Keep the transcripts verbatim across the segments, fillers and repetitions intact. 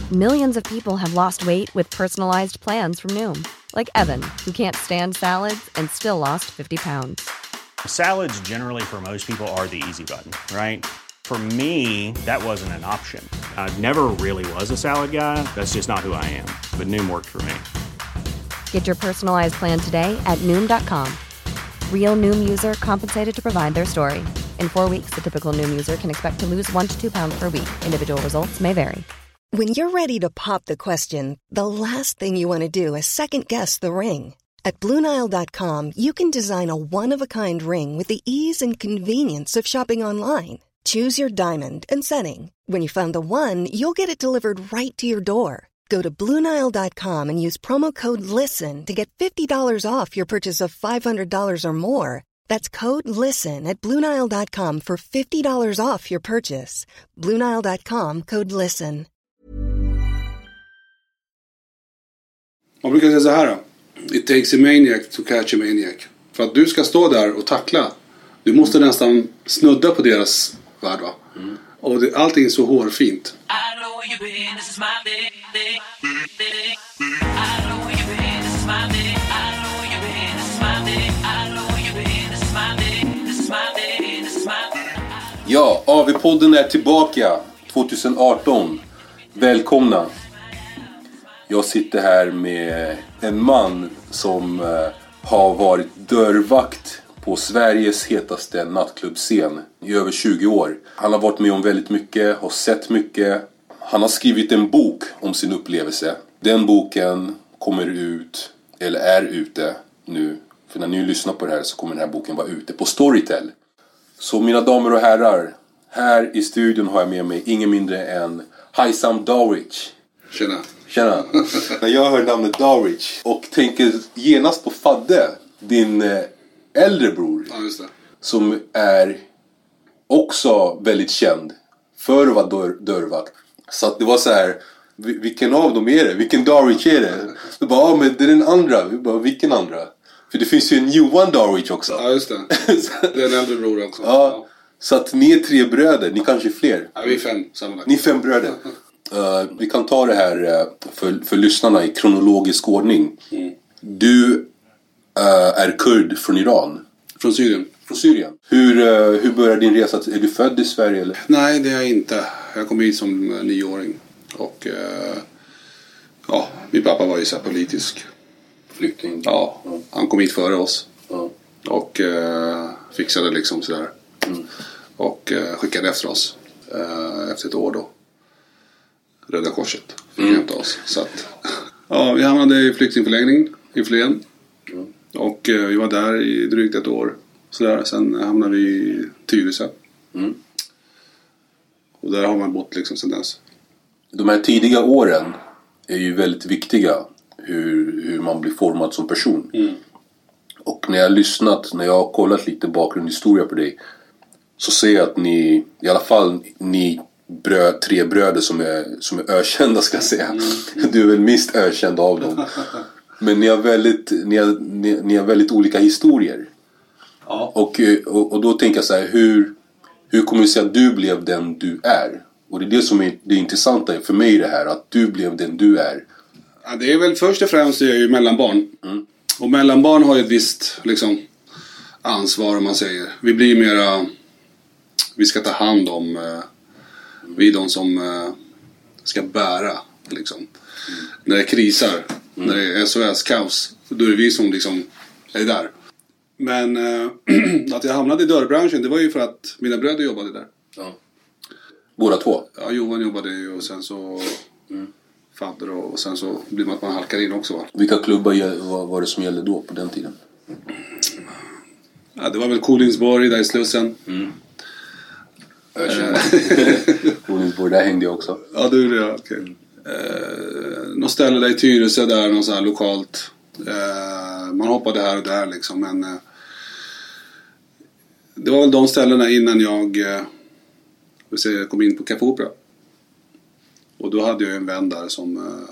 Millions of people have lost weight with personalized plans from Noom. Like Evan, who can't stand salads and still lost fifty pounds. Salads generally for most people are the easy button, right? For me, that wasn't an option. I never really was a salad guy. That's just not who I am. But Noom worked for me. Get your personalized plan today at Noom dot com. Real Noom user compensated to provide their story. In four weeks, the typical Noom user can expect to lose one to two pounds per week. Individual results may vary. When you're ready to pop the question, the last thing you want to do is second-guess the ring. At Blue Nile dot com, you can design a one-of-a-kind ring with the ease and convenience of shopping online. Choose your diamond and setting. When you find the one, you'll get it delivered right to your door. Go to Blue Nile dot com and use promo code LISTEN to get fifty dollars off your purchase of five hundred dollars or more. That's code LISTEN at Blue Nile dot com for fifty dollars off your purchase. Blue Nile dot com, code LISTEN. Man brukar säga så här då. It takes a maniac to catch a maniac. För att du ska stå där och tackla, du måste nästan snudda på deras värld, va? Mm. Och det, allting är så hårfint. Ja, A V-podden är tillbaka tjugo arton. Välkomna. Jag sitter här med en man som eh, har varit dörrvakt på Sveriges hetaste nattklubbscen i över tjugo år. Han har varit med om väldigt mycket, har sett mycket. Han har skrivit en bok om sin upplevelse. Den boken kommer ut, eller är ute nu. För när ni lyssnar på det här så kommer den här boken vara ute på Storytel. Så mina damer och herrar, här i studion har jag med mig ingen mindre än Haysam Darwich. Tjena. Tjena. När jag hör namnet Darwich och tänker genast på Fadde, din äldre bror. Ja, just det. Som är också väldigt känd för att vara dörr, dörrvakt. Så att det var så här, vilken av dem är det? Vilken Darwich är det? Så bara, ja men det är den andra. Vi bara, vilken andra? För det finns ju en Johan Darwich också. Ja, just det. Det är en äldre bror också. Ja, ja. Så att ni är tre bröder, ni kanske är fler. Ja, vi är fem sammanlagt. Ni är fem bröder. Uh, vi kan ta det här uh, för, för lyssnarna i kronologisk ordning. Mm. Du uh, är kurd från Iran. Från Syrien. Från Syrien. Hur, uh, hur började din resa? Är du född i Sverige eller? Nej, det är jag inte. Jag kom hit som uh, nioåring. Och uh, ja, min pappa var ju så här politisk flykting. Ja, mm. Han kom hit före oss. Mm. Och uh, fixade liksom sådär. Mm. Och uh, skickade efter oss. Uh, efter ett år då. Röda Korset fick mm. hämta oss. Så att, ja, vi hamnade i flyktingförläggning i Flen. Mm. Och eh, vi var där i drygt ett år. Sådär. Sen hamnade vi i Tyresö. Mm. Och där har man bott liksom sedan dess. De här tidiga åren är ju väldigt viktiga. Hur, hur man blir formad som person. Mm. Och när jag har lyssnat, när jag har kollat lite bakgrundshistoria på dig, så ser jag att ni, i alla fall ni bröd, tre bröder som är, som är ökända ska jag säga. Mm. Du är väl minst ökänd av dem. Men ni har väldigt, ni har, ni, ni har väldigt olika historier. Ja. Och, och, och då tänker jag så här, hur, hur kommer det sig att du blev den du är? Och det är det som är det intressanta för mig det här, att du blev den du är. Ja, det är väl först och främst jag är ju mellanbarn. Mm. Och mellanbarn har ju ett visst liksom, ansvar om man säger. Vi blir mera, vi ska ta hand om, eh, vi är de som eh, ska bära liksom. Mm. När det krisar, mm. när det är S O S-kaos, då är det vi som liksom är där. Men eh, att jag hamnade i dörrbranschen, det var ju för att mina bröder jobbade där. Ja. Båda två? Ja, Johan jobbade ju och sen så mm. fadder och sen så blir man att man halkar in också. Va? Vilka klubbar var det som gällde då på den tiden? Ja, det var väl Kolingsborg där i Slussen. Mm. Kolingsborg, där hängde jag också. Ja, du det, okej. Okay. Eh, någon ställe där i Tyresö där, någon sån här lokalt. Eh, man hoppade här och där liksom, men eh, det var väl de ställena innan jag eh, vill säga, kom in på Café Opera. Och då hade jag en vän där som eh,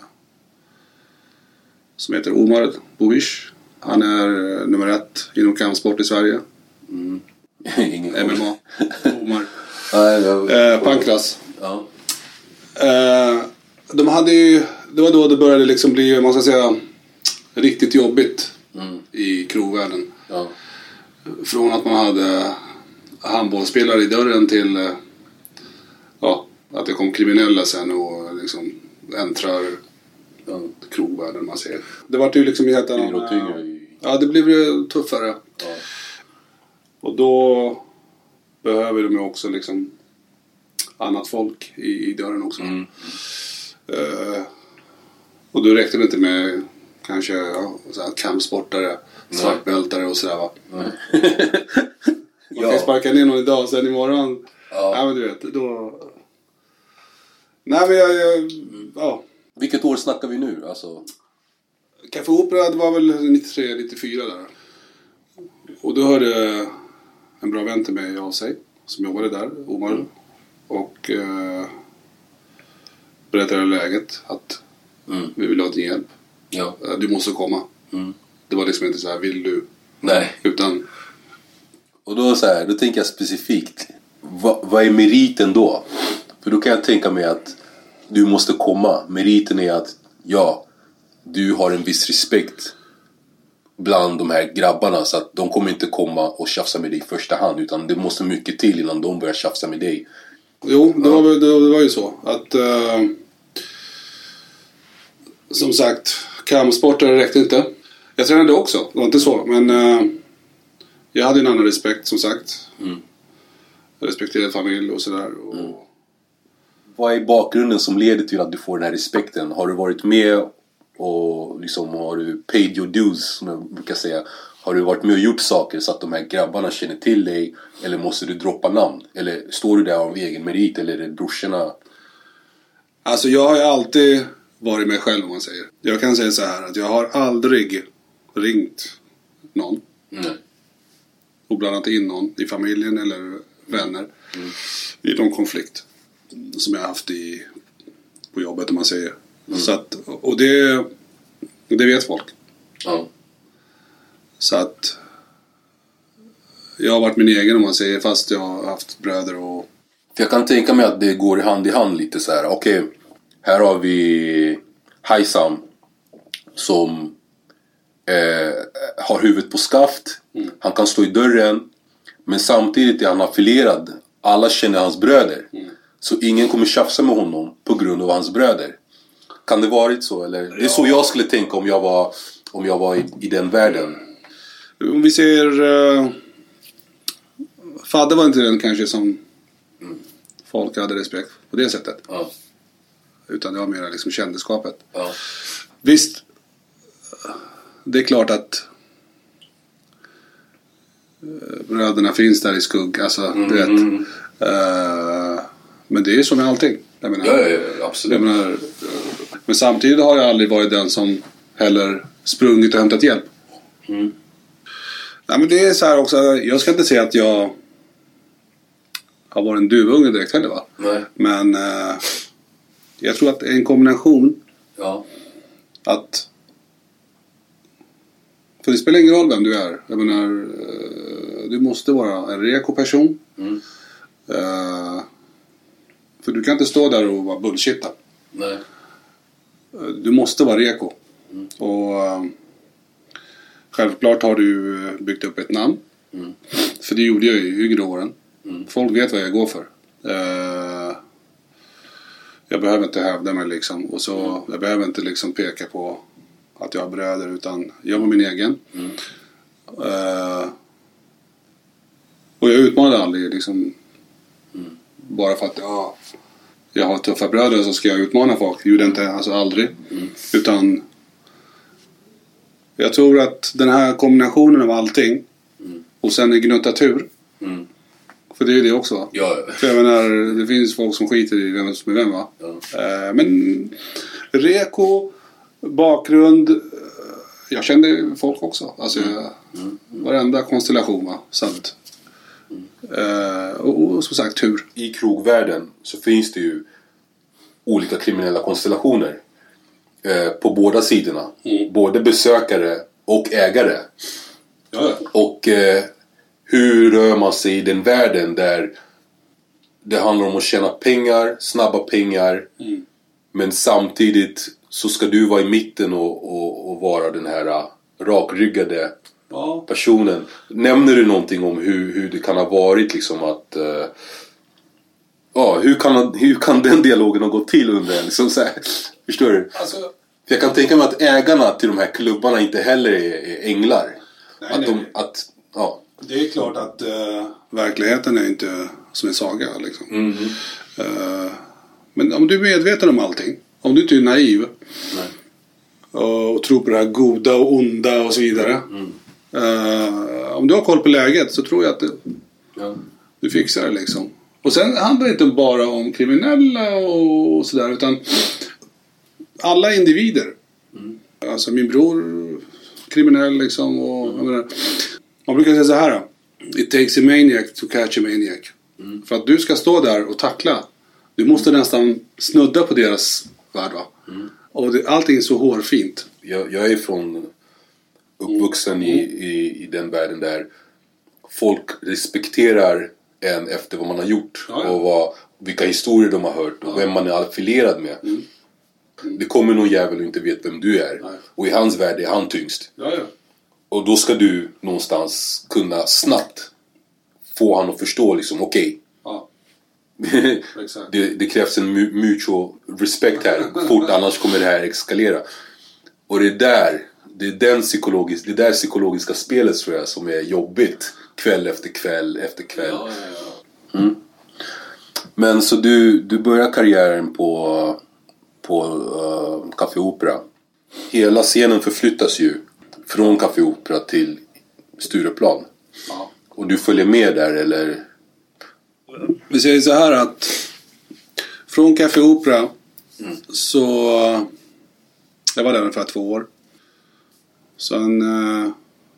som heter Omar Bovish. Han är eh, nummer ett inom kampsport i Sverige. Mm. M M A. Omar. Ja, eh, Pankras. Ja. Eh, de hade ju, det var då det började liksom bli, man ska säga, riktigt jobbigt mm. i krogvärlden. Ja. Från att man hade handbollsspelare i dörren till ja, att det kom kriminella sen och liksom äntrar ja, krogvärlden, man ser. Det var ju liksom helt annan, ja, det blev ju tuffare. Ja. Och då behöver de ju också liksom annat folk i, i dörren också. Mm. Uh, och då räckte det inte med kanske ja, kampsportare, svartbältare och sådär, va. Man ja. kan sparka ner någon idag och sen imorgon. Ja. Nej, men du vet, då... Nej, men jag... jag ja. Vilket år snackar vi nu? Alltså... Café Opera, det var väl nittiotre nittiofyra där. Och då hörde en bra vän till mig av sig, som jobbade där, Omar. Mm. Och eh, berättade läget att mm. vi vill ha din hjälp. Ja. Du måste komma. Mm. Det var liksom inte så här, vill du? Nej. Utan... Och då så här, då tänker jag specifikt, vad, vad är meriten då? För då kan jag tänka mig att du måste komma. Meriten är att, ja, du har en viss respekt bland de här grabbarna, så att de kommer inte komma och tjafsa med dig i första hand, utan det måste mycket till innan de börjar tjafsa med dig. Jo, det, ja. var, det, det var ju så att uh, som sagt, kampsportare räckte inte. Jag tränade också, det var inte så, men uh, jag hade en annan respekt, som sagt. Mm. Jag respekterade familj och sådär. Och... Mm. Vad är bakgrunden som leder till att du får den här respekten? Har du varit med och liksom, har du paid your dues, som jag brukar säga? Har du varit med och gjort saker så att de här grabbarna känner till dig? Eller måste du droppa namn? Eller står du där av egen merit? Eller är det brorsorna? Alltså jag har ju alltid varit mig själv, om man säger. Jag kan säga så här, att jag har aldrig ringt någon. Mm. Och blandat in någon i familjen eller vänner. Mm. I någon konflikt som jag har haft i, på jobbet, om man säger. Mm. Så att, och det, det vet folk. Ja. Så att jag har varit min egen, om man säger, fast jag har haft bröder och... För jag kan tänka mig att det går hand i hand lite så här. Okej, okay, här har vi Haysam som eh, har huvudet på skaft. Mm. Han kan stå i dörren, men samtidigt är han affilierad. Alla känner hans bröder. Mm. Så ingen kommer tjafsa med honom på grund av hans bröder. Kan det varit så? Eller? Ja. Det är så jag skulle tänka om jag var, om jag var i, i den världen. Om vi ser... Uh, Fadde var inte den kanske som mm. folk hade respekt på det sättet. Ja. Utan det var mer liksom kändeskapet. Ja. Visst, det är klart att uh, bröderna finns där i skugg. Alltså, mm. du vet. Uh, men det är som med allting. Jag menar, ja, ja, ja, absolut. Jag menar, uh, men samtidigt har jag aldrig varit den som heller sprungit och hämtat hjälp. Mm. Nej, men det är så här också. Jag ska inte säga att jag har varit en duvunge direkt heller, va? Nej. Men uh, jag tror att en kombination. Ja. Att... För det spelar ingen roll vem du är. Jag menar, uh, du måste vara en reko person. Mm. Uh, för du kan inte stå där och vara bullshitta. Nej. Uh, du måste vara reko. Mm. Och uh, självklart har du byggt upp ett namn. Mm. För det gjorde jag i yngre åren. Mm. Folk vet vad jag går för. Uh, jag behöver inte hävda mig liksom. Och så, mm. jag behöver inte liksom peka på att jag har bröder, utan jag var min egen. Mm. Uh, och jag utmanade aldrig liksom. Mm. Bara för att ja, jag har tuffa bröder så ska jag utmana folk. Jag gjorde inte, alltså aldrig. Mm. Utan jag tror att den här kombinationen av allting mm. och sen en gnuttatur. Mm. För det är det också, va? Ja. För jag menar, det finns folk som skiter i vem som är vem, va? Ja. Uh, men reko, bakgrund, jag kände folk också. Alltså mm. Mm. varenda konstellation, va? Så att, mm. uh, och, och som sagt, tur. I krogvärlden så finns det ju olika kriminella konstellationer uh, på båda sidorna. Mm. Både besökare och ägare. Ja. Och uh, hur rör man sig i den världen där det handlar om att tjäna pengar, snabba pengar. Mm. Men samtidigt så ska du vara i mitten och, och, och vara den här uh, rakryggade Ja. personen. Nämner du någonting om hur, hur det kan ha varit liksom att... Uh, ja, hur kan, hur kan den dialogen ha gått till under en? Liksom så här, förstår du? Alltså, För jag kan tänka mig att ägarna till de här klubbarna inte heller är, är änglar. Nej, att nej, de, nej. att, ja. det är klart att uh, verkligheten är inte som en saga liksom. Mm. Uh, men om du är medveten om allting, om du inte är naiv Nej. och, och tror på det här goda och onda och så vidare. Mm. Uh, om du har koll på läget så tror jag att du, Ja. du fixar det liksom. Och sen handlar det inte bara om kriminella och sådär, utan alla individer. Mm. Alltså min bror kriminell liksom, och jag menar, man brukar säga så här då: it takes a maniac to catch a maniac. Mm. För att du ska stå där och tackla, du måste nästan snudda på deras värld, va? Mm. Och det, allting är så hårfint. Jag, jag är från uppvuxen i, i, i den världen där folk respekterar en efter vad man har gjort. Ja, ja. Och vad, vilka historier de har hört och vem man är affilierad med. Mm. Det kommer någon jävel och inte vet vem du är. Nej. Och i hans värld är han tyngst. Ja, ja. Och då ska du någonstans kunna snabbt få han att förstå liksom, okej. Ja, exakt. det, det krävs en mu- mutual respect här. Fort, annars kommer det här eskalera. Och det är där, det är den psykologisk, det är där psykologiska spelet tror jag som är jobbigt. Kväll efter kväll efter kväll. Ja, ja, ja. Mm. Men så du, du börjar karriären på, på uh, Café Opera. Hela scenen förflyttas ju från Café Opera till Stureplan. Ja. Och du följer med där eller? Vi säger så här att från Café Opera mm. så jag var där ungefär två år. Sen eh,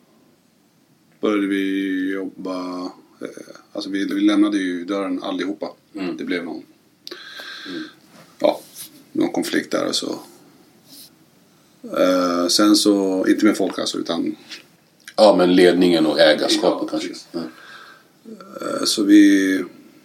började vi jobba, eh, alltså vi, vi lämnade ju dörren allihopa. Mm. Det blev någon mm. ja, någon konflikt där och så. Eh, sen så, inte med folk alltså, utan Ja, men ledningen och ägarskapet ja, kanske. Mm. eh, så vi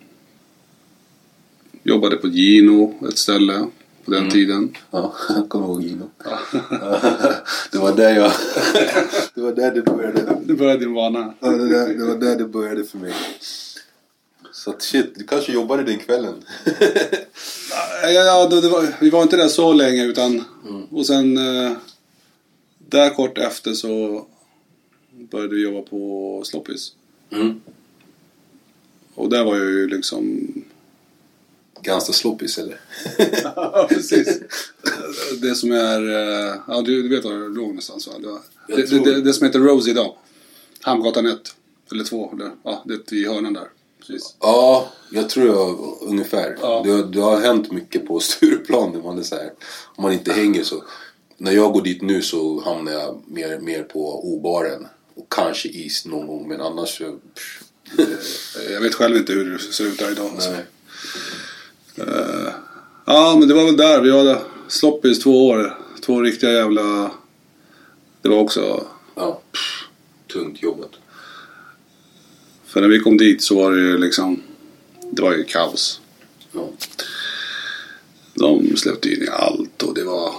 jobbade på Gino, ett ställe på den mm. tiden. Ja, jag kommer ihåg Gino. Ja. Det var där jag... Det var där det började. Det började din vana. Ja, det, där, det var där det började för mig. Så att shit, du kanske jobbade den kvällen. ja, ja det, det var, vi var inte där så länge utan... Mm. Och sen... Eh, där kort efter så... började vi jobba på Sloppis. Mm. Och där var jag ju liksom... Ganska sloppis eller? Ja, precis. Det som är... Ja, du, du vet var det låg någonstans, va? Det, det, det, det som heter Rose idag. Hamngatan ett. Eller två. Eller, ja, det är i hörnan där. Precis. Ja, jag tror jag ungefär. Ja. Det, det har hänt mycket på Stureplan. Där man är så här, om man inte hänger så... När jag går dit nu så hamnar jag mer, mer på O-baren. Och kanske is någon gång. Men annars så... Jag vet själv inte hur det ser ut där idag. Nej. Uh, ja, men det var väl där. Vi hade Sloppis två år. Två riktiga jävla... Det var också... Ja, pff, tungt jobbat. För när vi kom dit så var det ju liksom... Det var ju kaos. Ja. De släppte in i allt och det var...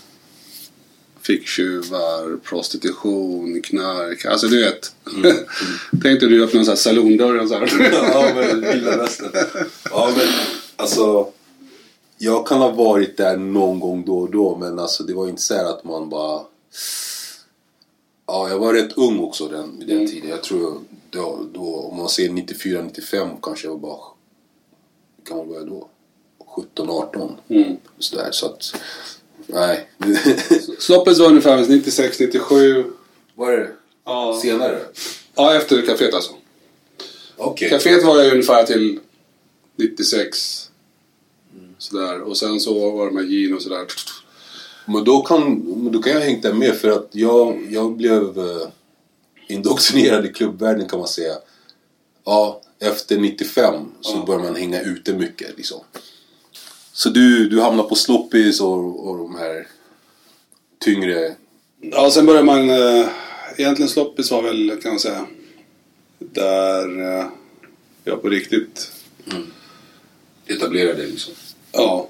ficktjuvar, prostitution, knark. Alltså du vet. Mm. Mm. Tänkte du öppna en sån här salondörr och så här. Ja, men vilda västern. Ja, men alltså... Jag kan ha varit där någon gång då och då. Men alltså det var inte så här att man bara... Ja, jag var rätt ung också den, vid den mm. tiden. Jag tror då, då, om man ser nittiofyra nittiofem kanske jag var bara... Kan man börja då? sjutton arton. Mm. Så där, så att... Nej. Sloppis var ungefär nittiosex nittiosju. Var det? Ja. Senare? Ja, efter kaféet alltså. Okej. Okay. Kaféet var jag ungefär till nittiosex. Mm. Sådär. Och sen så var det med Gino och sådär. Men då kan, då kan jag hänga där med för att jag, jag blev uh, indoktrinerad i klubbvärlden kan man säga. Ja, efter nittiofem så ja. börjar man hänga ute mycket liksom. Så du, du hamnar på Sloppis och, och de här tyngre... Ja, sen börjar man... Äh, egentligen Sloppis var väl, kan man säga, där äh, jag på riktigt... Mm. Etablerade liksom. Ja.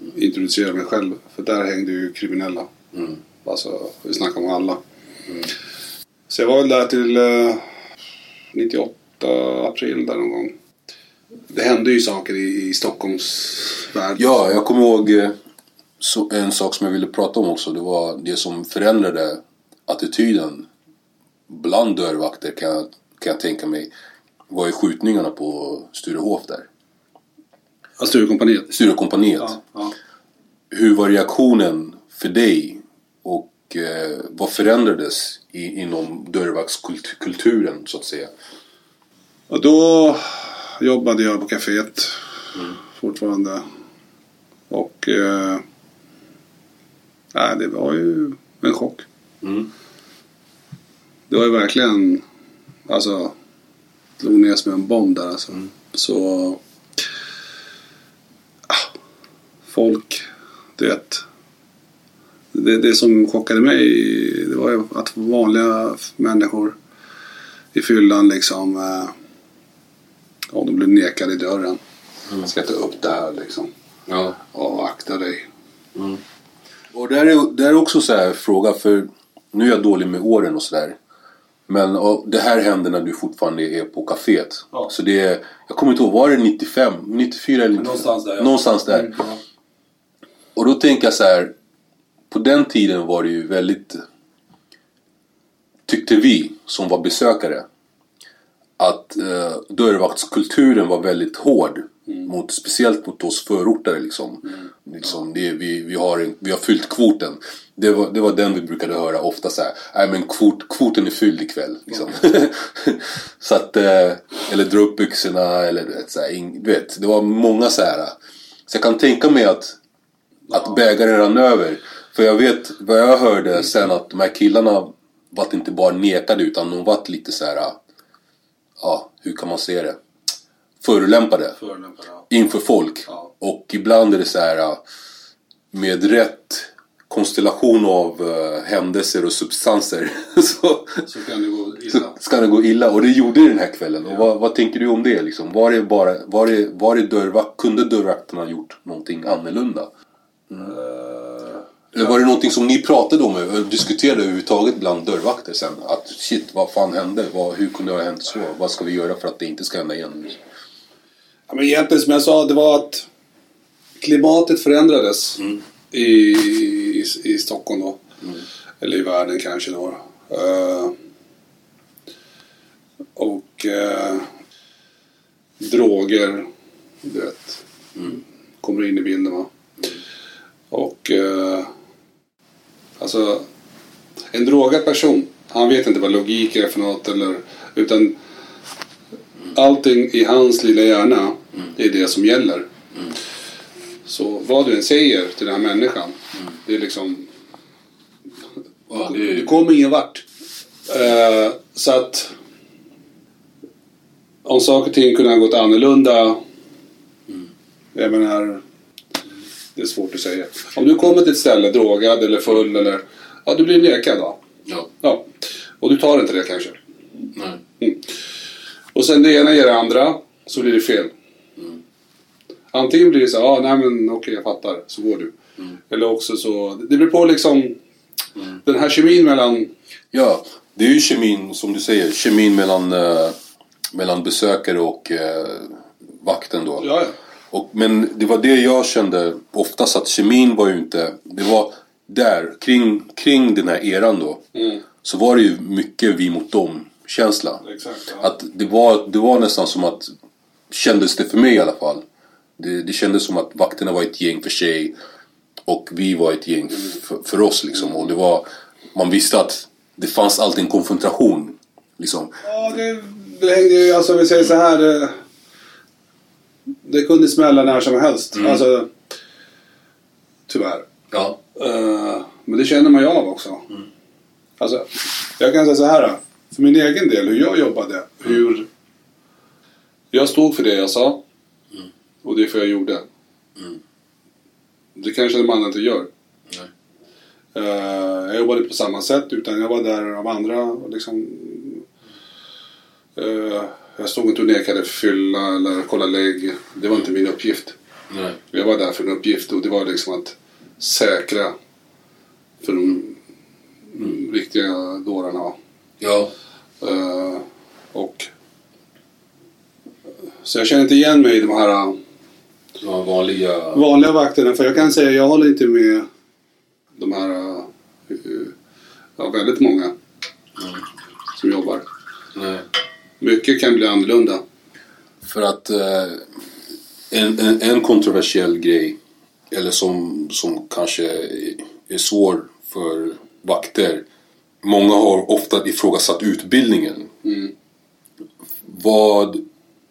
introducera mig själv. För där hängde ju kriminella. Mm. Alltså, vi snackar om alla. Mm. Så jag var väl där till eh, nittioåtta april där någon gång. Det hände ju saker i, i Stockholms värld. Ja, jag kommer ihåg eh, så, en sak som jag ville prata om också. Det var det som förändrade attityden bland dörrvakter, kan jag, kan jag tänka mig, var ju skjutningarna på Sturehof där. Ja, Sturekompaniet. Sturekompaniet. Ja, ja. Hur var reaktionen för dig? Och eh, vad förändrades i, inom dörrvaktskulturen så att säga? Och då jobbade jag på kaféet mm. fortfarande. Och eh, nej, det var ju en chock. Mm. Det var ju verkligen, alltså, slog ner som en bomb där alltså. Mm. Så ah, folk, du vet, det, det som chockade mig, det var ju att vanliga människor i fyllan liksom, eh, ja, de blev nekade i dörren. Mm. Ska ta upp det här liksom. Ja. Och akta dig. Mm. Och där är, där är också så här fråga, för nu är jag dålig med åren och sådär. Men och det här händer när du fortfarande är på kaféet. Ja. Så det är, jag kommer inte ihåg, var det nittiofem, nittiofyra eller nittiofem? Någonstans där. Ja. Någonstans där. Mm, ja. Och då tänker jag så här, på den tiden var det ju väldigt, tyckte vi som var besökare, att eh, dörrvaktskulturen var väldigt hård. Mm. Mot, speciellt mot oss förortare liksom. Mm. liksom det, vi, vi, har en, vi har fyllt kvoten. Det var, det var den vi brukade höra ofta så här. Nej men kvot, kvoten är fylld ikväll liksom. Mm. Så att eh, eller dra upp byxorna eller du vet, så här, in, du vet, det var många så här. Så jag kan tänka mig att att bägaren rann över. För jag vet vad jag hörde sen, att de här killarna var inte bara nekade utan de var lite så här. Ja, hur kan man se det? Förolämpade, Förolämpade ja. Inför folk. Ja. Och ibland är det så här, med rätt konstellation av uh, händelser och substanser så, så kan det gå illa. Så ska det gå illa. Och det gjorde det den här kvällen. Ja. Och vad, vad tänker du om det liksom? Var det bara, var det, var det dörrvakt, kunde dörrvakterna gjort någonting annorlunda? Mm. Uh, Eller var det någonting som ni pratade om och diskuterade överhuvudtaget bland dörrvakter sen? Att shit, vad fan hände? Vad, hur kunde det ha hänt så? Vad ska vi göra för att det inte ska hända igen? Ja, men egentligen som jag sa, det var att klimatet förändrades mm. i, i, i Stockholm då. Mm. Eller i världen kanske då. Uh, och uh, droger, du vet, mm. kommer in i bilden va. Mm. Och uh, alltså en drogad person, han vet inte vad logik är för något eller, utan allting i hans lilla hjärna mm. är det som gäller. Mm. Så vad du än säger till den här människan, mm. det är liksom, ja, det, är... det kommer ingen vart. Uh, så att om saker och ting kunde ha gått annorlunda, mm. jag menar, det är svårt att säga. Om du kommer till ett ställe drogad eller full eller, ja, du blir nekad då. Ja. Ja. Och du tar inte det kanske. Nej. Mm. Och sen det ena ger det andra, så blir det fel. Mm. Antingen blir det så, ja, ah, nej men okej, jag fattar, så går du. Mm. Eller också så, det blir på liksom mm. den här kemin mellan... Ja, det är ju kemin, som du säger, kemin mellan, äh, mellan besökare och äh, vakten då. Ja, ja. Och, men det var det jag kände oftast, att kemin var ju inte, det var där, kring, kring den här eran då. Mm. Så var det ju mycket vi mot dem känsla. Exakt, ja. Att det var, det var nästan som att, kändes det för mig i alla fall, det, det kändes som att vakterna var ett gäng för sig och vi var ett gäng för, för oss liksom. Och det var, man visste att det fanns alltid en konfrontation liksom. Ja, det, det hängde ju, alltså vi säger så här, det, det kunde smälla när som helst. Mm. Alltså tyvärr. Ja. Uh, men det känner man ju av också. Mm. Alltså, jag kan säga så här, för min egen del, hur jag jobbade, mm. hur jag stod för det jag sa, mm. och det är för jag gjorde. Mm. Det kanske en man inte gör. Nej. Uh, jag jobbade på samma sätt, utan jag var där av andra och liksom, uh, jag stod inte och nekade fylla eller kolla lägg. Det var inte min uppgift. Nej. Jag var där för en uppgift och det var liksom att säkra för de mm. riktiga dårarna. Ja. Uh, och så jag känner inte igen mig i de här ja, vanliga... vanliga vakterna. För jag kan säga jag håller inte med de här uh, ja, väldigt många mm. som jobbar. Nej. Mycket kan bli annorlunda. För att uh, en, en, en kontroversiell grej eller som, som kanske är svår för vakter. Många har ofta ifrågasatt utbildningen. Mm. Vad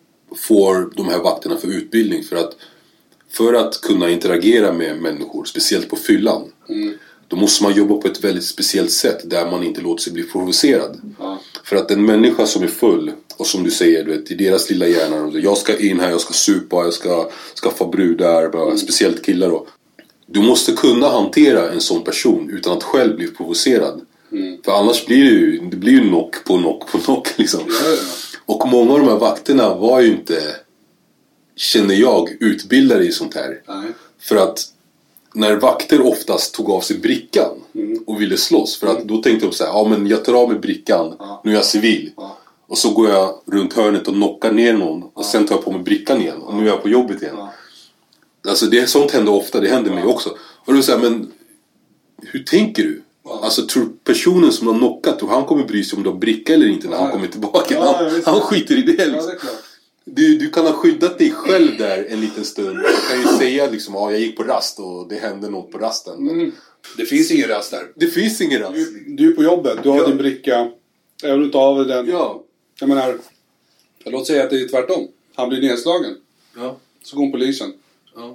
får de här vakterna för utbildning? För att, för att kunna interagera med människor, speciellt på fyllan, mm. då måste man jobba på ett väldigt speciellt sätt där man inte låter sig bli provocerad. Ja. För att en människa som är full, och som du säger, du vet, i deras lilla hjärna, jag ska in här, jag ska supa, jag ska skaffa brudar, bara, mm. speciellt killar då. Du måste kunna hantera en sån person utan att själv bli provocerad. Mm. För annars blir det ju, det blir ju knock på knock på knock liksom. Ja, ja. Och många av de här vakterna var ju inte, känner jag, utbildade i sånt här. Nej. För att när vakter oftast tog av sig brickan mm. och ville slåss. För att då tänkte de så här, ja men jag tar av mig brickan, ja. nu är jag civil. Ja. Och så går jag runt hörnet och knockar ner någon. Och sen tar jag på mig brickan igen. Och nu är jag på jobbet igen. Ja. Alltså det, sånt händer ofta, det händer ja. mig också. Och då säger men hur tänker du? Ja. Alltså tror personen som har knockat, tror han kommer bry sig om du har bricka eller inte när ja. han kommer tillbaka? Ja, han, han skiter i det liksom. Ja, det är klart. Du, du kan ha skyddat dig själv där en liten stund. Du kan ju säga liksom, ja jag gick på rast och det hände något på rasten. Mm. Det finns ingen rast där. Det finns ingen rast. Du, du är på jobbet, du har ja. din bricka. Jag vill inte av den. Ja. Jag menar, låt säga att det är tvärtom. Han blir nedslagen. Ja. Så går polisen. Ja.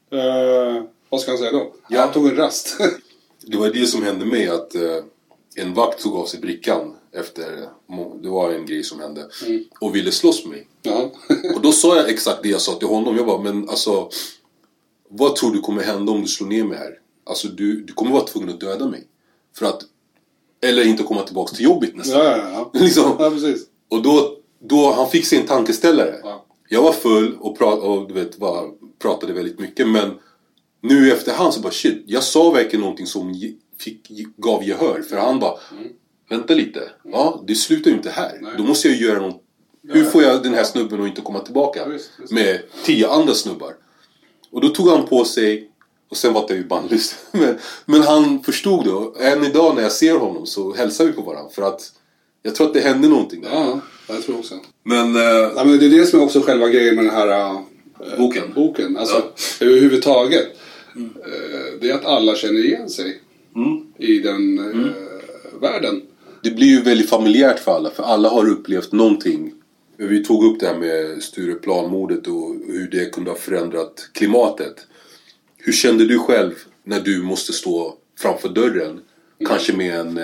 Uh, vad ska han säga då? Ja. Han tog en rast. Det var det som hände med att uh, en vakt tog av sig brickan efter, det var en grej som hände. Mm. Och ville slåss med mig. Ja. Och då sa jag exakt det jag sa till honom. Jag bara, men alltså, vad tror du kommer hända om du slår ner mig här? Alltså du, du kommer vara tvungen att döda mig. För att, eller inte komma tillbaka till jobbet nästan. Ja, ja, ja. liksom. Ja, precis. Och då, då han fick sin tankeställare. Ja. Jag var full och, pra- och du vet, var, pratade väldigt mycket. Men nu i efterhand så bara shit, jag sa verkligen någonting som fick, gav gehör. För han bara, mm. vänta lite. Ja, det slutar ju inte här. Nej. Då måste jag ju göra något. Ja, hur får jag den här snubben att inte komma tillbaka? Ja, just, just. Med tio andra snubbar. Och då tog han på sig. Och sen var det ju bandlyst. men, men han förstod då. Än idag när jag ser honom så hälsar vi på varandra. För att jag tror att det hände någonting där. Ja, jag tror också. Men, äh, ja, men det är det som är också själva grejen med den här äh, boken. boken. Alltså ja. överhuvudtaget. Mm. Äh, det är att alla känner igen sig. Mm. I den äh, mm. världen. Det blir ju väldigt familjärt för alla. För alla har upplevt någonting. Vi tog upp det här med Stureplanmordet och hur det kunde ha förändrat klimatet. Hur kände du själv när du måste stå framför dörren? Mm. Kanske med en,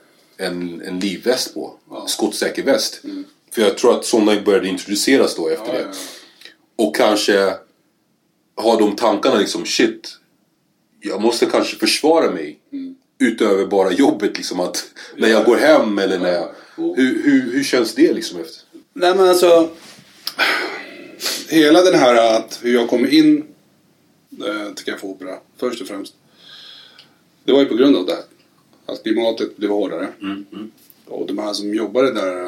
en, en livväst på. Ja. Skottsäker väst. Mm. För jag tror att sådana började introduceras då efter ja, det. Ja, ja. Och kanske ha de tankarna liksom, shit, jag måste kanske försvara mig. Mm. Utöver bara jobbet liksom, att när jag går hem eller när jag... Hur, hur, hur känns det liksom efter? Nej men alltså, hela den här att hur jag kom in äh, till Café Opera, först och främst, det var ju på grund av det. Att klimatet blev hårdare. Mm, mm. Och de här som jobbade där,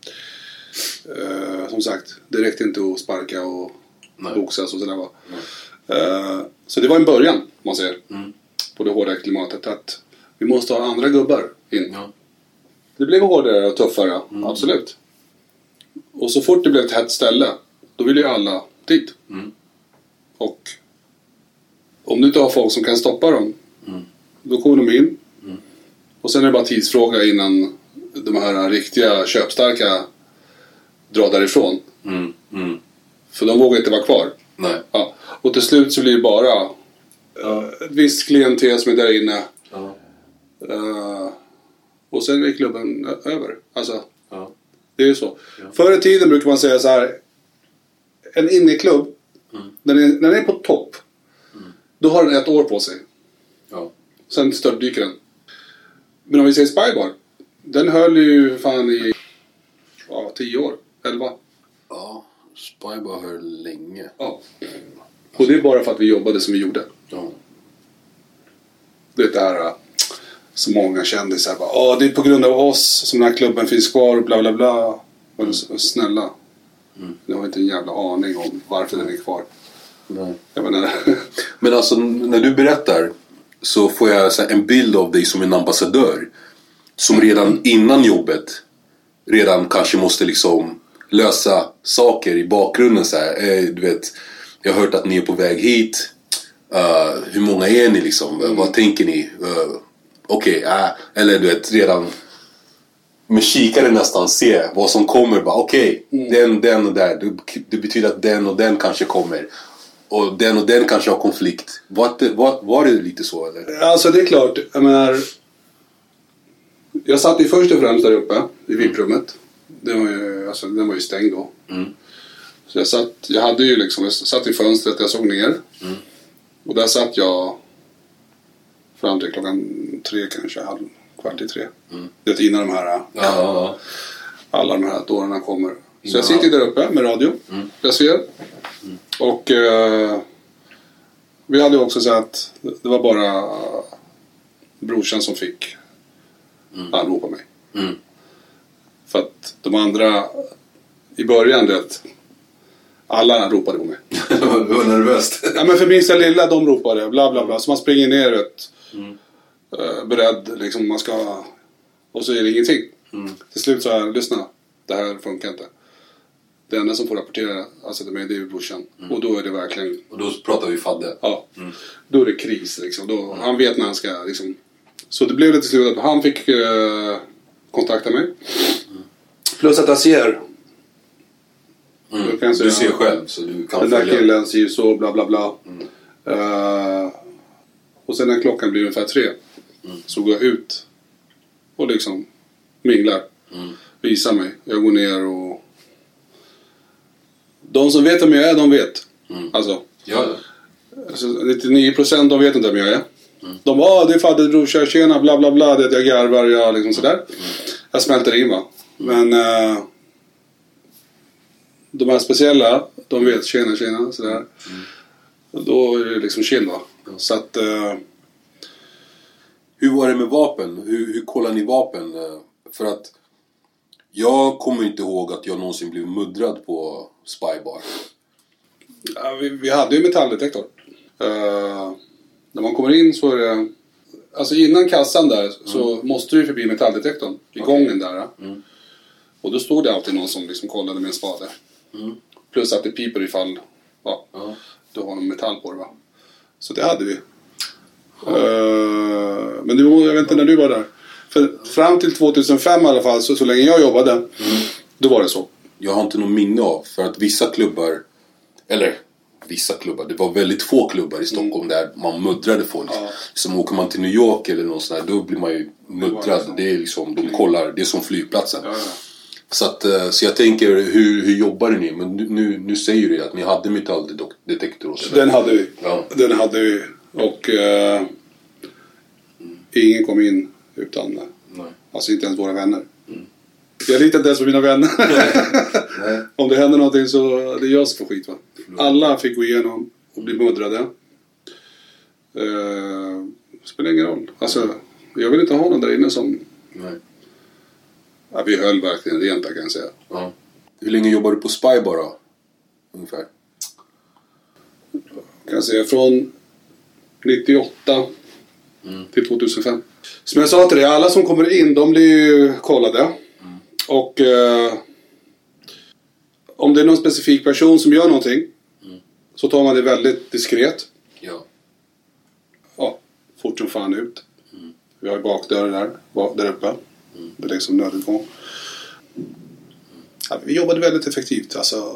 äh, som sagt, det räckte inte att sparka och Nej. boxas och sådär va. Äh, så det var en början, man säger, mm. på det hårda klimatet, att vi måste ha andra gubbar in. Ja. Det blev hårdare och tuffare, mm. absolut. Och så fort det blev ett hett ställe, då vill ju alla dit. Mm. Och om du inte har folk som kan stoppa dem, mm. då kommer de in. Mm. Och sen är det bara tidsfråga innan de här riktiga köpstarka drar därifrån. Mm. Mm. För de vågar inte vara kvar. Nej. Ja. Och till slut så blir det bara uh, ett visst klientel som är där inne. Ja. Uh, och sen är klubben över. Alltså, ja. Det är ju så. Ja. Förr i tiden brukar man säga så här: en inneklubb, mm. när, den är, när den är på topp, mm. då har den ett år på sig. Ja. Sen störtdyker den. Men om vi säger Spybar, den höll ju fan i ja, tio år, elva. Ja, Spybar höll länge. Ja. Och det är bara för att vi jobbade som vi gjorde. Ja. Det är det här så många kändisar bara, åh, det är på grund av oss som den här klubben finns kvar och bla bla bla. Men snälla, mm. jag har inte en jävla aning om varför den är kvar. Nej. Jag menar. Men alltså, när du berättar så får jag så här, en bild av dig som en ambassadör. Som redan innan jobbet redan kanske måste liksom lösa saker i bakgrunden så här. Eh, du vet, jag har hört att ni är på väg hit. Uh, hur många är ni liksom? Mm. Vad tänker ni? Uh, Okej, okay, uh, eller du vet, redan med kikare nästan se vad som kommer. Okej, okay, mm. den, den och där. Det, det betyder att den och den kanske kommer. Och den och den kanske har konflikt. Var det, var, var det lite så eller? Alltså det är klart, jag menar. Jag satt ju först och främst där uppe i V I P-rummet. Den var ju, alltså, den var ju stängd då. Mm. Så jag satt, jag hade ju liksom, jag satt i fönstret, jag såg ner. Mm. Och där satt jag fram till klockan tre kanske, halv, kvart i tre. Mm. Det är innan de här, ja, ja, ja. alla de här dårarna kommer. Så ja. Jag sitter där uppe med radio, mm. jag ser. Mm. Och eh, vi hade ju också sagt att det var bara brorsan som fick mm. anropa mig. Mm. För att de andra i början, det alla ropade på mig. Det var nervöst. Ja, men för minsta lilla de ropade bla bla bla. Så man springer ner ett mm. uh, beredd liksom, man ska, och så är det ingenting. Mm. Till slut så här, lyssna, det här funkar inte. Det enda som får rapportera alltså till mig, det är ju brorsan. Mm. Och då är det verkligen. Och då pratar vi fadde. Ja. Mm. Då är det kris liksom. Då, mm. Han vet när han ska liksom. Så det blev det till slut att han fick uh, kontakta mig. Mm. Plus att jag ser. Mm. Du säga, ser själv så du kan den där följa. Killen säger så bla bla bla. Mm. Uh, och sen när klockan blir ungefär tre mm. så går jag ut och liksom minglar. Mm. Visar mig. Jag går ner och de som vet vem jag är, de vet. Mm. Alltså, ja. alltså nittionio procent de vet inte vem jag är. Mm. De bara, ah, det är fadder brorsa, tjena, bla bla bla, det jag garvar, jag liksom sådär. Mm. Jag smälter in va. Mm. Men uh, de här speciella, de vet tjena, tjena, sådär. Mm. Då är det liksom chill va. Mm. Så att uh, hur var det med vapen? Hur, hur kollar ni vapen? För att jag kommer inte ihåg att jag någonsin blev muddrad på Spybar. Ja, vi, vi hade ju metalldetektor. Uh, när man kommer in så är det. Alltså innan kassan där mm. så måste du förbi metalldetektorn. I okay. gången där. Mm. Och då stod det alltid någon som liksom kollade med en spade. Mm. Plus att det piper ifall ja, mm. du har någon metall på det va. Så det hade vi. Mm. Uh, men du, jag vet inte när du var där. För fram till tjugohundrafem i alla fall, så, så länge jag jobbade, mm. då var det så. Jag har inte någon minne av, för att vissa klubbar, eller vissa klubbar, det var väldigt få klubbar i Stockholm mm. där man muddrade folk. Ja. Som åker man till New York eller något sånt där, då blir man ju muddrad. Det, det är liksom, de kollar, det är som flygplatsen. Ja, ja. Så, att, så jag tänker, hur, hur jobbade ni? Men nu, nu säger du att ni hade metalldetektor och så. Den hade vi. Ja. Den hade vi. Och eh, mm. ingen kom in utan, nej. Alltså inte ens våra vänner. Mm. Jag litar inte ens på mina vänner. Nej. Om det händer någonting så det är jag som får skit va. Mm. Alla fick gå igenom och bli muddrade. Uh, spelar ingen roll. Alltså, jag vill inte ha någon där inne som. Nej. Ja, vi höll verkligen rent där kan jag säga. Ja. Hur länge jobbar du på Spybar då? Ungefär. Kan jag säga från nittioåtta mm. till tjugohundrafem. Som jag sa till dig, alla som kommer in, de blir ju kollade. Mm. Och eh, om det är någon specifik person som gör någonting mm. så tar man det väldigt diskret. Ja. Ja, fort som fan ut. Mm. Vi har ju bakdörren där, bak, där uppe. Mm. Det är liksom nödutgång. Ja, vi jobbade väldigt effektivt. Alltså,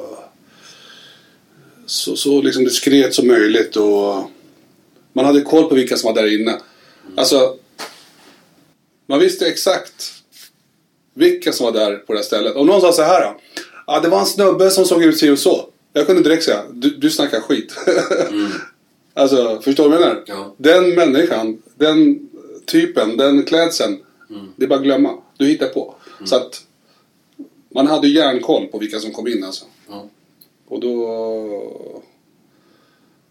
så, så liksom diskret som möjligt. Och man hade koll på vilka som var där inne. Mm. Alltså, man visste exakt vilka som var där på det här stället. Om någon sa så här, ja, det var en snubbe som såg ut sig och så. Jag kunde direkt säga, du, du snackar skit. Mm. Alltså, förstår du vad jag menar? Ja. Den människan, den typen, den klädseln, mm. det är bara att glömma. Du hittar på. Mm. Så att man hade järnkoll på vilka som kom in alltså. Mm. Och då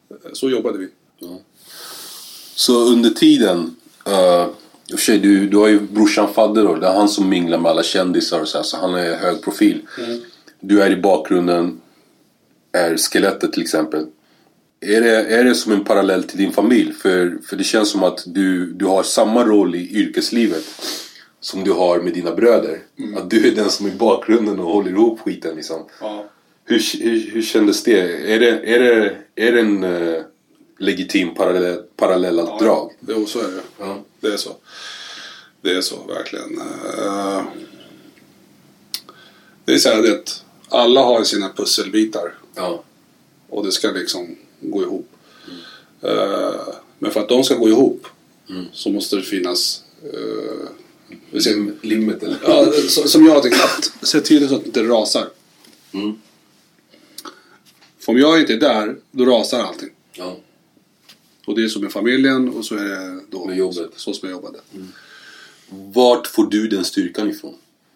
Så jobbade vi. Ja. Så under tiden, uh, för sig, du, du har ju brorsan Fadde då, det är han som minglar med alla kändisar och så här, så han är hög profil. Mm. Du är i bakgrunden, är skelettet till exempel. Är det, är det som en parallell till din familj? För, för det känns som att du, du har samma roll i yrkeslivet som du har med dina bröder. Mm. Att du är den som är i bakgrunden och håller ihop skiten liksom. Ja. Hur, hur, hur kändes det? Är det, är det, är det en uh, legitim parallell, parallella ja, drag? Jo, så är det. Ja. Det är så. Det är så, verkligen. Uh, det är så här att alla har sina pusselbitar. Ja. Och det ska liksom gå ihop. Mm. Uh, men för att de ska gå ihop mm. så måste det finnas uh, Lim, limit eller? Ja, så, som jag tycker att se till så att det inte rasar. Mm. För om jag inte är där, då rasar allting. Ja. Och det är som med familjen och så är det då med jobbet. Så, så som jag jobbade. Mm. Vart får du den styrkan ifrån?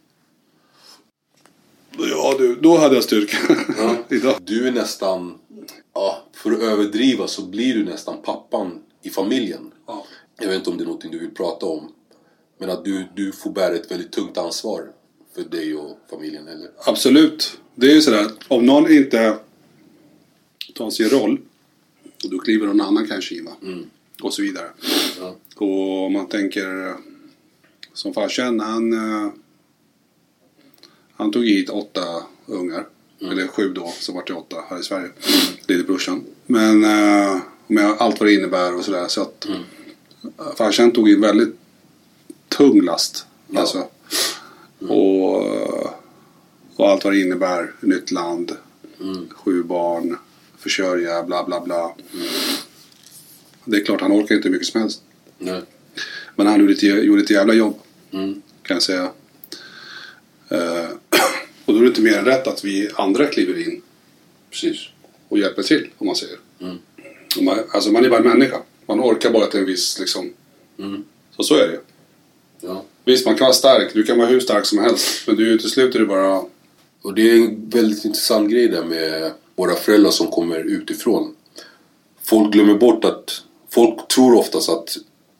Ja, du, då hade jag styrkan. Ja. Idag. Du är nästan, ja, för att överdriva så blir du nästan pappan i familjen. Ja. Jag vet inte om det är något du vill prata om. Men att du, du får bära ett väldigt tungt ansvar för dig och familjen, eller? Absolut. Det är ju sådär, om någon inte tar sin roll, då kliver någon annan kanske in, va? Mm. Och så vidare. Ja. Och man tänker, som farsan, han, han tog hit åtta ungar. Mm. Eller sju då, så var det åtta här i Sverige. Lillebrorsan. Men med allt vad det innebär och sådär. Så att mm. farsan tog in väldigt tung last. Ja. Alltså. Mm. Och, och allt vad det innebär. Nytt land. Mm. Sju barn. Försörja. Bla bla bla. Mm. Det är klart han orkar inte mycket som helst. Nej. Men han gjorde ett, gjorde ett jävla jobb. Mm. Kan jag säga. Uh, och då är det inte mer än rätt att vi andra kliver in. Precis. Och hjälper till, om man säger. Mm. Man, alltså man är bara en människa. Man orkar bara till en viss liksom. Mm. Så så är det. Ja. Visst, man kan vara stark. Du kan vara hur stark som helst. Men du till slut är det bara... Och det är en väldigt intressant grej där med våra föräldrar som kommer utifrån. Folk glömmer bort att... Folk tror oftast att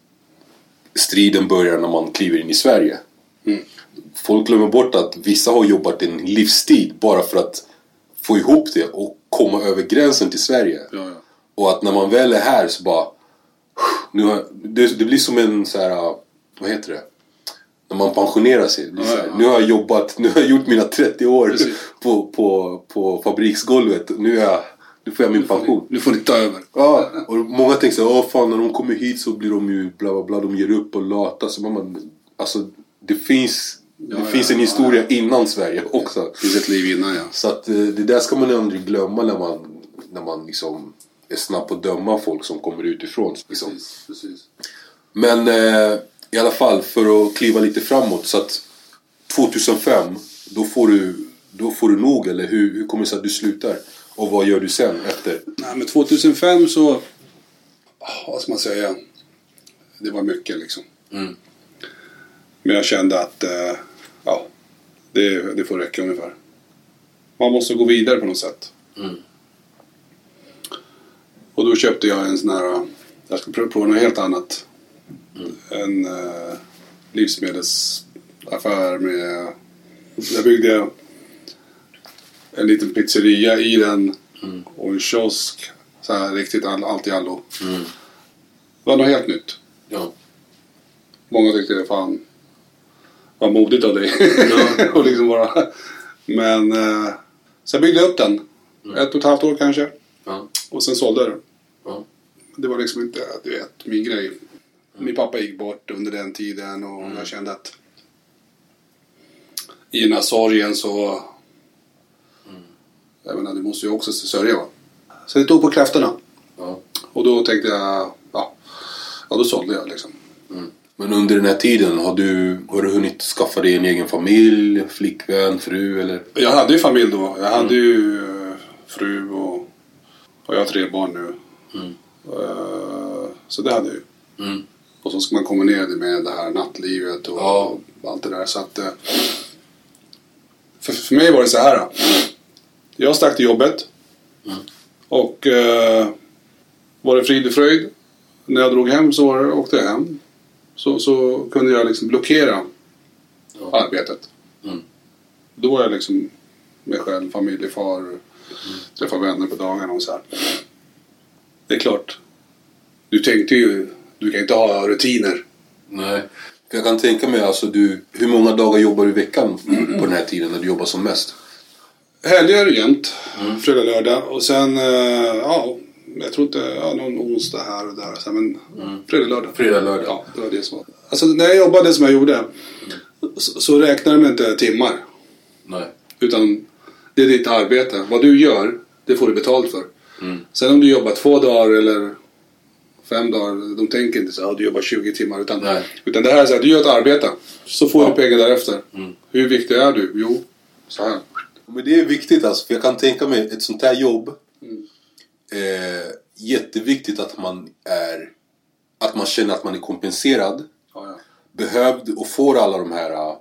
striden börjar när man kliver in i Sverige. Mm. Folk glömmer bort att vissa har jobbat en livstid bara för att få ihop det och komma över gränsen till Sverige. Ja, ja. Och att när man väl är här så bara... Nu har, det, det blir som en så här... Vad heter det? När man pensionerar sig. Ja, ja, ja. Nu har jag jobbat, nu har jag gjort mina trettio år på, på, på fabriksgolvet. Nu, är jag, nu får jag min nu får pension. Ni, nu får ni ta över. Ja, och många tänker så här, åh fan, när de kommer hit så blir de ju bla bla bla, de ger upp och lata. Så man, alltså, det finns, ja, det ja, finns en ja, historia ja. innan Sverige också. Det finns ett liv innan, ja. Så att det där ska man aldrig glömma när man, när man liksom är snabb på att döma folk som kommer utifrån. Liksom. Precis, precis. Men... Eh, i alla fall för att kliva lite framåt så att tjugohundrafem då får du då får du nog, eller hur, hur kommer det sig att du slutar och vad gör du sen efter? Nej, men tjugohundrafem så vad ska man säga, det var mycket liksom. Mm. Men jag kände att eh, ja, det, det får räcka ungefär. Man måste gå vidare på något sätt. Mm. Och då köpte jag en sån här, jag ska prova, prova något helt annat. Mm. En uh, livsmedelsaffär med... Jag byggde en liten pizzeria i den. Mm. Och en kiosk. Så här riktigt all, allt i allo. Mm. Det var något helt nytt. Ja. Många tyckte det fan var modigt av dig. Ja. Och liksom bara... Men uh, så jag byggde upp den. Mm. Ett och ett halvt år kanske. Ja. Och sen sålde jag den. Ja. Det var liksom inte, du vet, min grej. Min pappa gick bort under den tiden och mm. jag kände att i den här sorgen så mm. jag menar, det måste ju också sörja, va? Så det tog på krafterna. Ja. Och då tänkte jag, ja, ja då sålde jag liksom. Mm. Men under den här tiden har du, har du hunnit skaffa dig en egen familj, flickvän, fru eller? Jag hade ju familj då. Jag hade mm. ju fru och, och jag har tre barn nu. Mm. Uh, så det hade jag ju. Mm. Och så ska man kombinera det med det här nattlivet och, ja. och allt det där. Så att, för, för mig var det så här. Jag stack till jobbet. Mm. Och eh, var det frid och fröjd. När jag drog hem så var det, åkte jag hem. Så, så kunde jag liksom blockera ja. arbetet. Mm. Då var jag liksom mig själv, familjefar, mm. träffa vänner på dagarna och så här. Det är klart. Du tänkte ju, du kan inte ha rutiner. Nej. Jag kan tänka mig, alltså du, hur många dagar jobbar du i veckan på den här tiden när du jobbar som mest? Helger jämt, mm. fredag, lördag. Och sen, ja, jag tror inte, ja, någon onsdag här och där. Så, men mm. fredag, lördag. Fredag, lördag. Ja, det var det som var. Alltså när jag jobbade som jag gjorde, mm. så, så räknar de inte timmar. Nej. Utan det är ditt arbete. Vad du gör, det får du betalt för. Mm. Sen om du jobbar två dagar eller fem dagar, de tänker inte så att du jobbar tjugo timmar. Utan, utan det här är så att du gör ett arbete. Så får ja. du pengar därefter. Mm. Hur viktig är du? Jo, så här. Men det är viktigt alltså, för jag kan tänka mig ett sånt här jobb. Mm. Eh, jätteviktigt att man är, att man känner att man är kompenserad. Ja, ja. Behövd och får alla de här uh,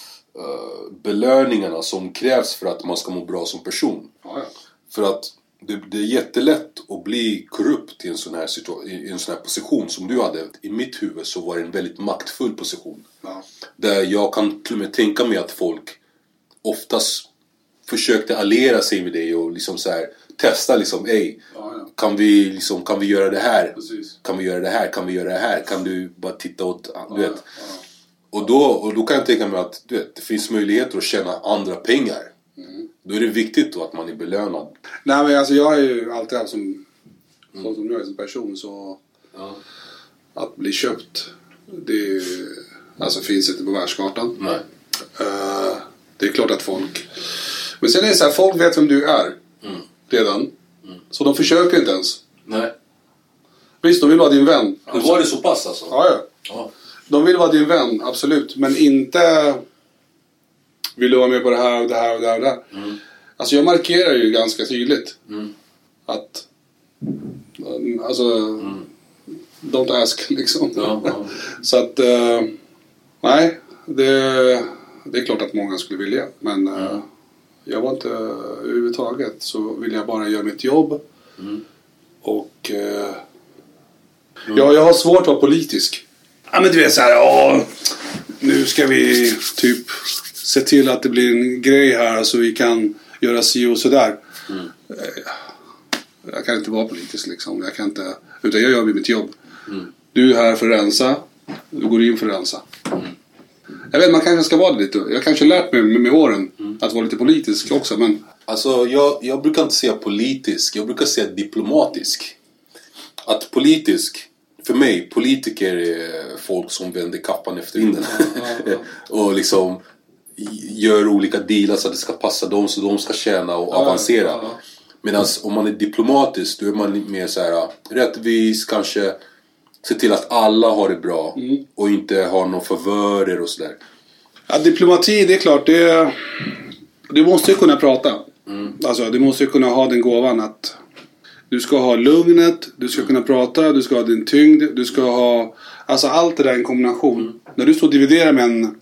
belöningarna som krävs för att man ska må bra som person. Ja, ja. För att det, det är jättelätt att bli korrupt i en sån här situa- i en sån här position som du hade. I mitt huvud så var det en väldigt maktfull position. Ja. Där jag kan till och med tänka mig att folk oftast försökte alliera sig med dig och liksom så här testa liksom, ej, ja, ja. kan vi liksom, kan vi göra det här? Precis. Kan vi göra det här? Kan vi göra det här? Kan du bara titta åt, ja, du vet. Ja, ja. Och då och då kan jag tänka mig att du vet, det finns möjligheter att tjäna andra pengar. Mm. Då är det viktigt då att man är belönad. Nej, men alltså jag är ju alltid haft som mm. så som jag är som person, så ja. att bli köpt, det alltså finns inte på världskartan. Nej. Uh, det är klart att folk, men sen är det så här, folk vet vem du är mm. redan. Mm. Så de försöker inte ens. Nej. Visst, de vill vara din vän. Ja, var det så pass alltså? Ja, ja. ja. De vill vara din vän, absolut. Men inte vill du vara med på det här och det här och det här och det här. Mm. Alltså jag markerar ju ganska tydligt mm. att alltså mm. don't ask liksom. Ja, ja. Så att uh, nej, det, det är klart att många skulle vilja. Men uh, mm. jag var inte uh, överhuvudtaget, så vill jag bara göra mitt jobb. Mm. Och uh, mm. ja, jag har svårt att vara politisk. Ja, men du vet så här, åh, nu ska vi typ se till att det blir en grej här så vi kan göra si och sådär. Mm. Jag kan inte vara politisk liksom. Jag kan inte, utan jag gör mitt jobb. Mm. Du är här för att rensa. Du går in för att rensa. Mm. Jag vet, man kanske ska vara det lite. Jag kanske lärt mig med, med åren mm. att vara lite politisk också. Men alltså jag, jag brukar inte säga politisk. Jag brukar säga diplomatisk. Att politisk, för mig, politiker är folk som vänder kappan efter vinden. Ja, ja. Och liksom gör olika dealar så att det ska passa dem, så de ska tjäna och ja, avancera. Ja, ja. Medan om man är diplomatisk, då är man mer så här rättvis, kanske se till att alla har det bra mm. och inte ha någon favörer och sådär. Ja, diplomati, det är klart, det, du måste ju kunna prata. Mm. Alltså, du måste ju kunna ha den gåvan att du ska ha lugnet, du ska kunna prata, du ska ha din tyngd, du ska ha, alltså allt det där är en kombination. Mm. När du står och dividerar med en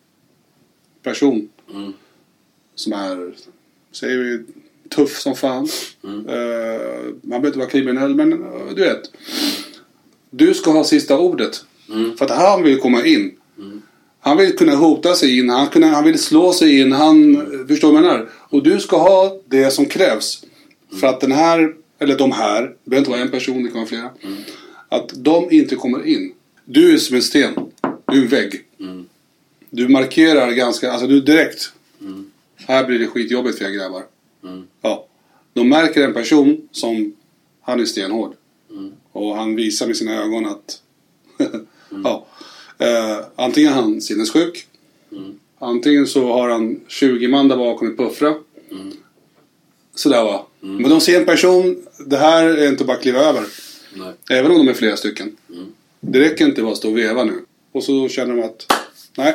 person mm. som är, säger vi, tuff som fan. Mm. Uh, man behöver inte vara kriminell, men uh, du vet. Du ska ha sista ordet. Mm. För att han vill komma in. Mm. Han vill kunna hota sig in, han, kunna, han vill slå sig in, han, mm. förstår man här. Och du ska ha det som krävs. Mm. För att den här, eller de här, det behöver inte vara en person, det kan vara flera. Mm. Att de inte kommer in. Du är som en sten, du är en vägg. Mm. Du markerar ganska, alltså du är direkt. Mm. Här blir det skitjobbigt för jag grabbar. Mm. Ja. De märker en person som han är stenhård. Mm. Och han visar med sina ögon att mm. ja. eh, antingen är han sinnessjuk. Mm. Antingen så har han tjugo man där bakom i puffra. Mm. Sådär va. Mm. Men de ser en person, det här är inte bara att kliva över. Nej. Även om de är flera stycken. Mm. Det räcker inte bara att stå och veva nu. Och så känner de att nej,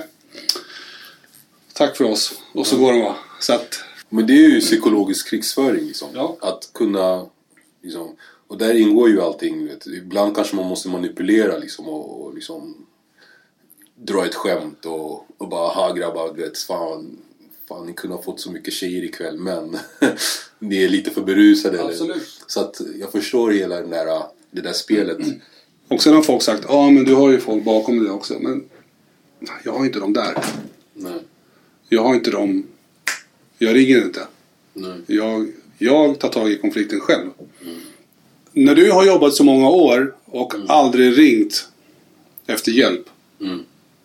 tack för oss. Och så ja. går de va. Så att, men det är ju psykologisk krigsföring liksom. Ja. Att kunna liksom, och där ingår ju allting, vet. Ibland kanske man måste manipulera liksom, och, och liksom dra ett skämt och, och bara, ha grabbar, vet, fan, fan ni kunde ha fått så mycket tjejer ikväll, men ni är lite för berusade. Absolut. Eller? Så att jag förstår hela den där det där spelet. Mm. Och sen har folk sagt, ja men du har ju folk bakom dig också. Men jag har inte dem där. Nej. Jag har inte dem. Jag ringer inte. Nej. Jag, jag tar tag i konflikten själv. Mm. När du har jobbat så många år och mm. aldrig ringt efter hjälp. Mm.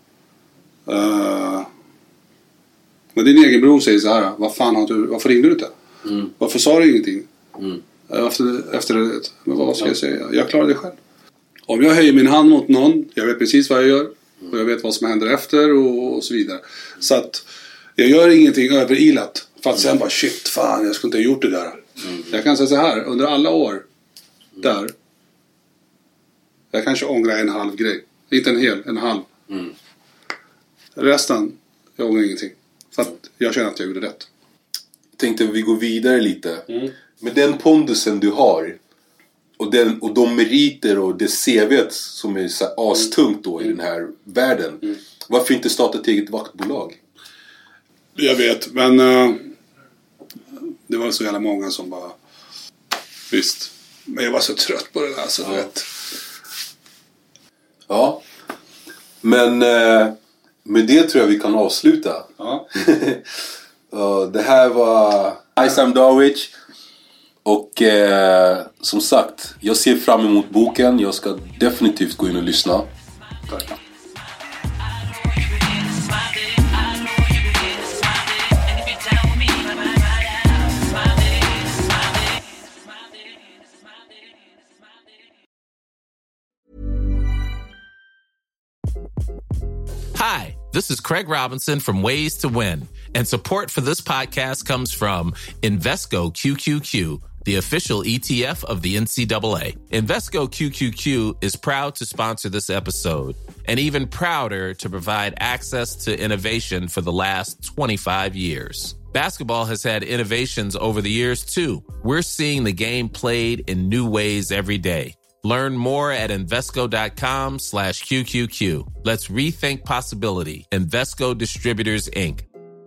Uh, men din egen bror säger så här, vad fan har du, varför ringde du inte? Mm. Varför sa du ingenting? Mm. Efter, efter det, men vad ska ja. jag säga? Jag klarar det själv. Om jag höjer min hand mot någon, jag vet precis vad jag gör. Och jag vet vad som händer efter och, och så vidare. Så att jag gör ingenting överilat. För att sen bara, shit, fan, jag skulle inte ha gjort det där. Mm. Jag kan säga så här, under alla år mm. där. Jag kanske ångrar en halv grej. Inte en hel, en halv. Mm. Resten, jag ångrar ingenting. För att jag känner att jag gjorde rätt. Jag tänkte att vi går vidare lite. Mm. Med den pondusen du har. Och, den, och de meriter och det C V:t som är så här astungt då i den här världen. Mm. Varför inte starta ett eget vaktbolag? Jag vet, men uh, det var så jävla många som bara... Visst. Men jag var så trött på det där, så ja. rätt. Ja. Men uh, med det tror jag vi kan avsluta. Ja. uh, det här var Isam Darwich. Och eh, som sagt, jag ser fram emot boken. Jag ska definitivt gå in och lyssna. Tack. Hi, this is Craig Robinson from Ways to Win. And support for this podcast comes from Invesco Q Q Q, the official E T F of the N C double A. Invesco Q Q Q is proud to sponsor this episode and even prouder to provide access to innovation for the last twenty-five years. Basketball has had innovations over the years, too. We're seeing the game played in new ways every day. Learn more at Invesco.com slash QQQ. Let's rethink possibility. Invesco Distributors, Incorporated.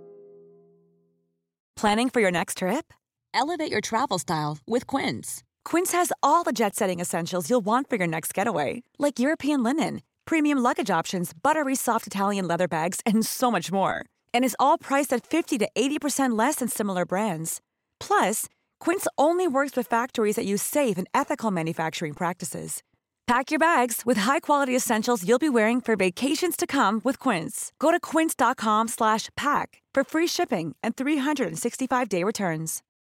Planning for your next trip? Elevate your travel style with Quince. Quince has all the jet-setting essentials you'll want for your next getaway, like European linen, premium luggage options, buttery soft Italian leather bags, and so much more. And is all priced at fifty to eighty percent less than similar brands. Plus, Quince only works with factories that use safe and ethical manufacturing practices. Pack your bags with high-quality essentials you'll be wearing for vacations to come with Quince. Go to quince.com slash pack for free shipping and three sixty-five day returns.